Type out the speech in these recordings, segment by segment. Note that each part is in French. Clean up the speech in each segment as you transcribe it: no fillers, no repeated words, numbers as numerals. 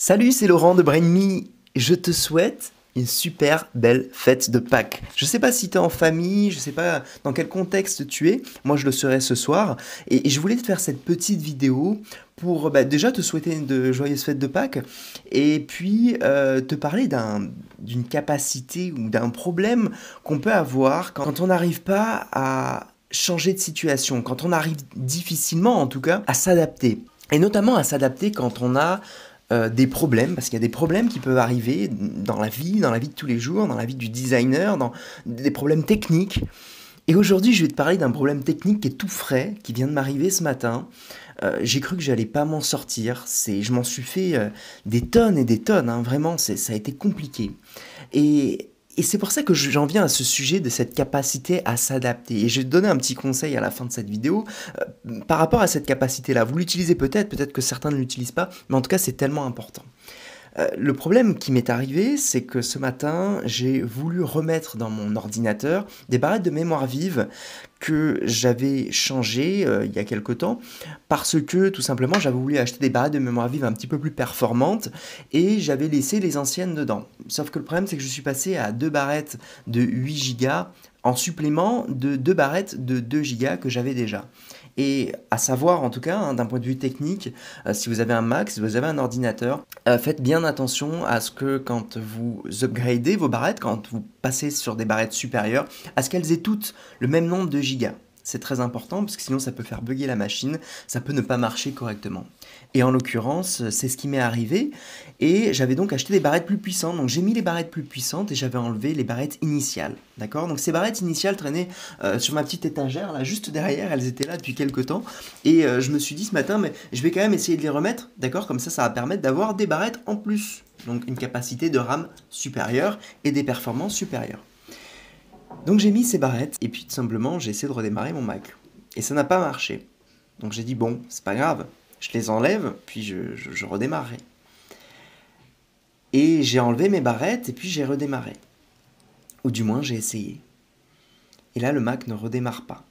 Salut, c'est Laurent de BrainMe. Je te souhaite une super belle fête de Pâques. Je sais pas si tu es en famille, je sais pas dans quel contexte tu es. Moi, je le serai ce soir. Et je voulais te faire cette petite vidéo pour déjà te souhaiter de joyeuses fêtes de Pâques et puis te parler d'une capacité ou d'un problème qu'on peut avoir quand on n'arrive pas à changer de situation, quand on arrive difficilement en tout cas à s'adapter. Et notamment à s'adapter quand on a des problèmes, parce qu'il y a des problèmes qui peuvent arriver dans la vie de tous les jours, dans la vie du designer, dans des problèmes techniques. Et aujourd'hui, je vais te parler d'un problème technique qui est tout frais, qui vient de m'arriver ce matin. J'ai cru que j'allais pas m'en sortir. Je m'en suis fait des tonnes et des tonnes, hein, vraiment, ça a été compliqué. Et, et c'est pour ça que j'en viens à ce sujet de cette capacité à s'adapter. Et je vais te donner un petit conseil à la fin de cette vidéo par rapport à cette capacité-là. Vous l'utilisez peut-être que certains ne l'utilisent pas, mais en tout cas, c'est tellement important. Le problème qui m'est arrivé, c'est que ce matin, j'ai voulu remettre dans mon ordinateur des barrettes de mémoire vive que j'avais changées il y a quelque temps parce que tout simplement j'avais voulu acheter des barrettes de mémoire vive un petit peu plus performantes et j'avais laissé les anciennes dedans. Sauf que le problème, c'est que je suis passé à deux barrettes de 8 Go en supplément de deux barrettes de 2 Go que j'avais déjà. Et à savoir en tout cas, hein, d'un point de vue technique, si vous avez un Mac, si vous avez un ordinateur, faites bien attention à ce que quand vous upgradez vos barrettes, quand vous passez sur des barrettes supérieures, à ce qu'elles aient toutes le même nombre de gigas. C'est très important parce que sinon ça peut faire bugger la machine, ça peut ne pas marcher correctement. Et en l'occurrence, c'est ce qui m'est arrivé et j'avais donc acheté des barrettes plus puissantes. Donc j'ai mis les barrettes plus puissantes et j'avais enlevé les barrettes initiales. D'accord? Donc ces barrettes initiales traînaient sur ma petite étagère là, juste derrière, elles étaient là depuis quelques temps et je me suis dit ce matin, mais je vais quand même essayer de les remettre, d'accord? Comme ça va permettre d'avoir des barrettes en plus. Donc une capacité de RAM supérieure et des performances supérieures. Donc j'ai mis ces barrettes et puis tout simplement j'ai essayé de redémarrer mon Mac. Et ça n'a pas marché. Donc j'ai dit bon, c'est pas grave, je les enlève puis je redémarrerai. Et j'ai enlevé mes barrettes et puis j'ai redémarré. Ou du moins j'ai essayé. Et là le Mac ne redémarre pas.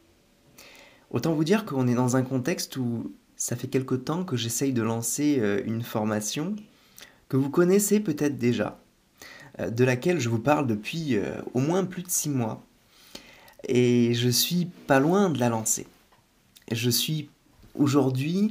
Autant vous dire qu'on est dans un contexte où ça fait quelque temps que j'essaye de lancer une formation que vous connaissez peut-être déjà, de laquelle je vous parle depuis au moins plus de 6 mois. Et je suis pas loin de la lancer. Je suis aujourd'hui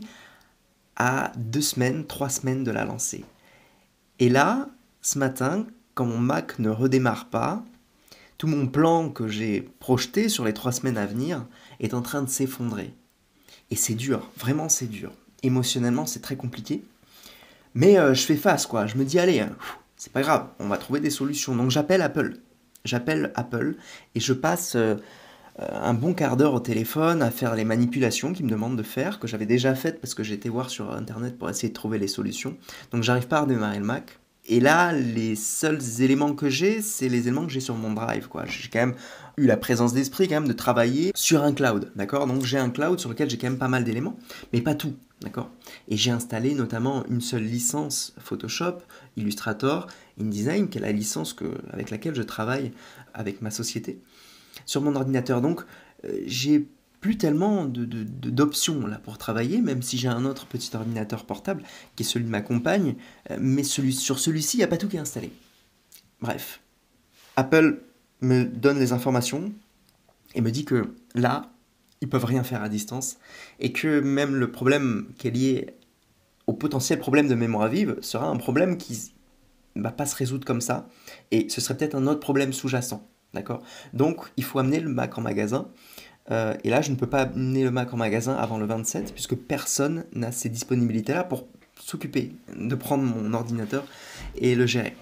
à 2 semaines, 3 semaines de la lancer. Et là, ce matin, quand mon Mac ne redémarre pas, tout mon plan que j'ai projeté sur les 3 semaines à venir est en train de s'effondrer. Et c'est dur, vraiment c'est dur. Émotionnellement, c'est très compliqué. Mais je fais face, quoi. Je me dis, allez, c'est pas grave, on va trouver des solutions. Donc j'appelle Apple. J'appelle Apple et je passe un bon quart d'heure au téléphone à faire les manipulations qu'ils me demandent de faire, que j'avais déjà faites parce que j'étais voir sur Internet pour essayer de trouver les solutions. Donc j'arrive pas à redémarrer le Mac. Et là, les seuls éléments que j'ai, c'est les éléments que j'ai sur mon drive, quoi. J'ai quand même eu la présence d'esprit quand même de travailler sur un cloud, d'accord? Donc j'ai un cloud sur lequel j'ai quand même pas mal d'éléments, mais pas tout, d'accord? Et j'ai installé notamment une seule licence Photoshop, Illustrator, InDesign, qui est la licence avec laquelle je travaille avec ma société, sur mon ordinateur. Donc j'ai plus tellement d'options là pour travailler, même si j'ai un autre petit ordinateur portable qui est celui de ma compagne, mais sur celui-ci, il n'y a pas tout qui est installé. Bref, Apple me donne les informations et me dit que là, ils peuvent rien faire à distance et que même le problème qui est lié au potentiel problème de mémoire vive sera un problème qui ne va pas se résoudre comme ça et ce serait peut-être un autre problème sous-jacent. D'accord? Donc, il faut amener le Mac en magasin. Et là, je ne peux pas amener le Mac en magasin avant le 27, puisque personne n'a ces disponibilités-là pour s'occuper de prendre mon ordinateur et le gérer.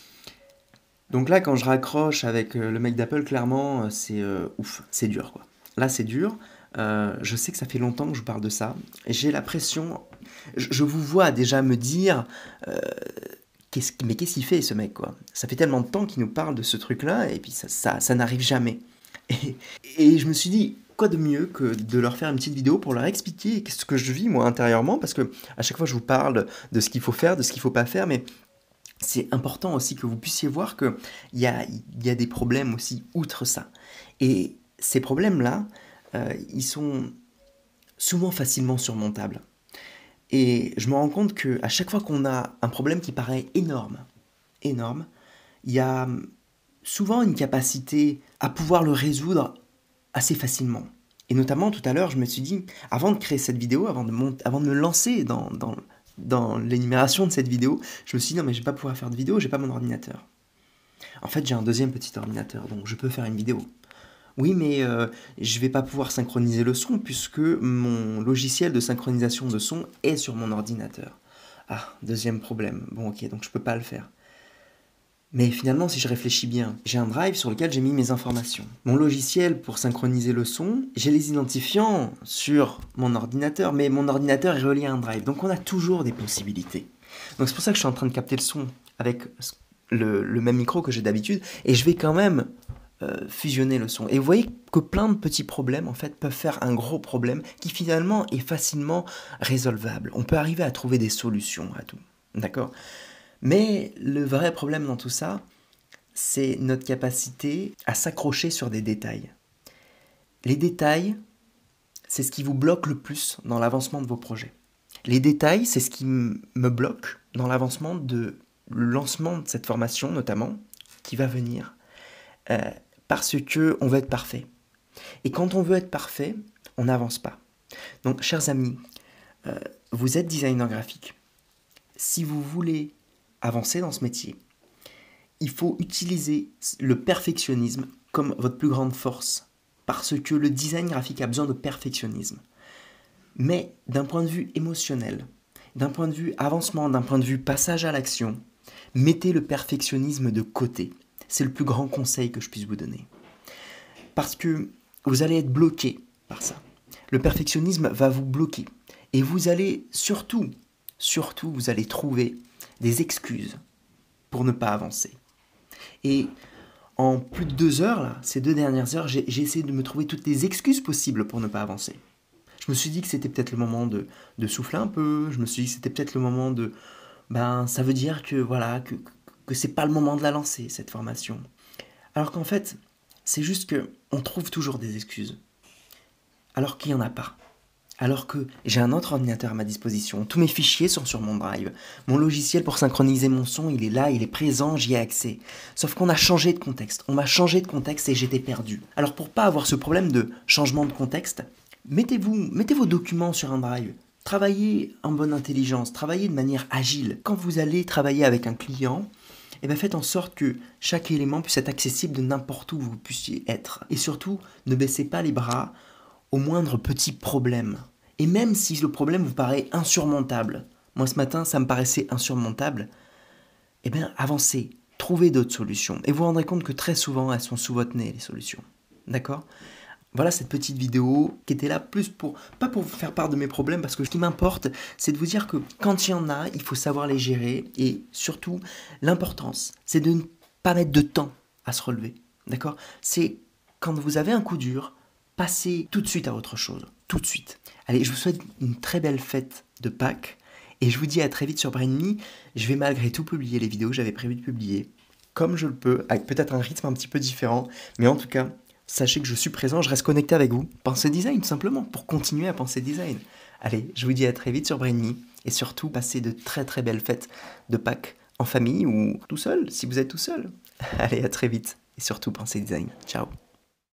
Donc là, quand je raccroche avec le mec d'Apple, clairement, c'est ouf, c'est dur, quoi. Là, c'est dur. Je sais que ça fait longtemps que je vous parle de ça. Et j'ai la pression. Je vous vois déjà me dire... mais qu'est-ce qu'il fait ce mec, quoi? Ça fait tellement de temps qu'il nous parle de ce truc-là et puis ça n'arrive jamais. Et je me suis dit, quoi de mieux que de leur faire une petite vidéo pour leur expliquer ce que je vis moi intérieurement, parce que à chaque fois je vous parle de ce qu'il faut faire, de ce qu'il faut pas faire, mais c'est important aussi que vous puissiez voir qu'il y a des problèmes aussi outre ça. Et ces problèmes-là, ils sont souvent facilement surmontables. Et je me rends compte qu'à chaque fois qu'on a un problème qui paraît énorme, il y a souvent une capacité à pouvoir le résoudre assez facilement. Et notamment, tout à l'heure, je me suis dit, avant de créer cette vidéo, avant de me lancer dans l'énumération de cette vidéo, je me suis dit, non mais je vais pas pouvoir faire de vidéo, j'ai pas mon ordinateur. En fait, j'ai un deuxième petit ordinateur, donc je peux faire une vidéo. Oui, mais je vais pas pouvoir synchroniser le son puisque mon logiciel de synchronisation de son est sur mon ordinateur. Ah, deuxième problème. Bon, ok, donc je peux pas le faire. Mais finalement, si je réfléchis bien, j'ai un drive sur lequel j'ai mis mes informations. Mon logiciel pour synchroniser le son, j'ai les identifiants sur mon ordinateur, mais mon ordinateur est relié à un drive. Donc on a toujours des possibilités. Donc c'est pour ça que je suis en train de capter le son avec le même micro que j'ai d'habitude, et je vais quand même fusionner le son. Et vous voyez que plein de petits problèmes, en fait, peuvent faire un gros problème qui finalement est facilement résolvable. On peut arriver à trouver des solutions à tout. D'accord ? Mais le vrai problème dans tout ça, c'est notre capacité à s'accrocher sur des détails. Les détails, c'est ce qui vous bloque le plus dans l'avancement de vos projets. Les détails, c'est ce qui me bloque dans l'avancement le lancement de cette formation, notamment, qui va venir, parce qu'on veut être parfait. Et quand on veut être parfait, on n'avance pas. Donc, chers amis, vous êtes designer graphique. Si vous voulez avancer dans ce métier, il faut utiliser le perfectionnisme comme votre plus grande force, parce que le design graphique a besoin de perfectionnisme. Mais d'un point de vue émotionnel, d'un point de vue avancement, d'un point de vue passage à l'action, mettez le perfectionnisme de côté. C'est le plus grand conseil que je puisse vous donner. Parce que vous allez être bloqué par ça. Le perfectionnisme va vous bloquer. Et vous allez surtout, vous allez trouver des excuses pour ne pas avancer. Et en plus de 2 heures, là, ces 2 dernières heures, j'ai essayé de me trouver toutes les excuses possibles pour ne pas avancer. Je me suis dit que c'était peut-être le moment de souffler un peu, je me suis dit que c'était peut-être le moment de... ça veut dire que voilà, que c'est pas le moment de la lancer, cette formation. Alors qu'en fait, c'est juste qu'on trouve toujours des excuses. Alors qu'il n'y en a pas. Alors que j'ai un autre ordinateur à ma disposition, tous mes fichiers sont sur mon drive, mon logiciel pour synchroniser mon son, il est là, il est présent, j'y ai accès. Sauf qu'on a changé de contexte, on m'a changé de contexte et j'étais perdu. Alors pour pas avoir ce problème de changement de contexte, mettez vos documents sur un drive, travaillez en bonne intelligence, travaillez de manière agile. Quand vous allez travailler avec un client, faites en sorte que chaque élément puisse être accessible de n'importe où vous puissiez être. Et surtout, ne baissez pas les bras au moindre petit problème. Et même si le problème vous paraît insurmontable, moi ce matin ça me paraissait insurmontable, avancez, trouvez d'autres solutions. Et vous vous rendrez compte que très souvent elles sont sous votre nez les solutions. D'accord ? Voilà cette petite vidéo qui était là plus pas pour vous faire part de mes problèmes, parce que ce qui m'importe c'est de vous dire que quand il y en a, il faut savoir les gérer, et surtout l'importance c'est de ne pas mettre de temps à se relever. D'accord ? C'est quand vous avez un coup dur, passez tout de suite à autre chose, tout de suite. Allez, je vous souhaite une très belle fête de Pâques, et je vous dis à très vite sur Brain.me. Je vais malgré tout publier les vidéos que j'avais prévu de publier, comme je le peux, avec peut-être un rythme un petit peu différent, mais en tout cas, sachez que je suis présent, je reste connecté avec vous. Pensez design, tout simplement, pour continuer à penser design. Allez, je vous dis à très vite sur Brain.me, et surtout, passez de très très belles fêtes de Pâques, en famille ou tout seul, si vous êtes tout seul. Allez, à très vite, et surtout, pensez design. Ciao.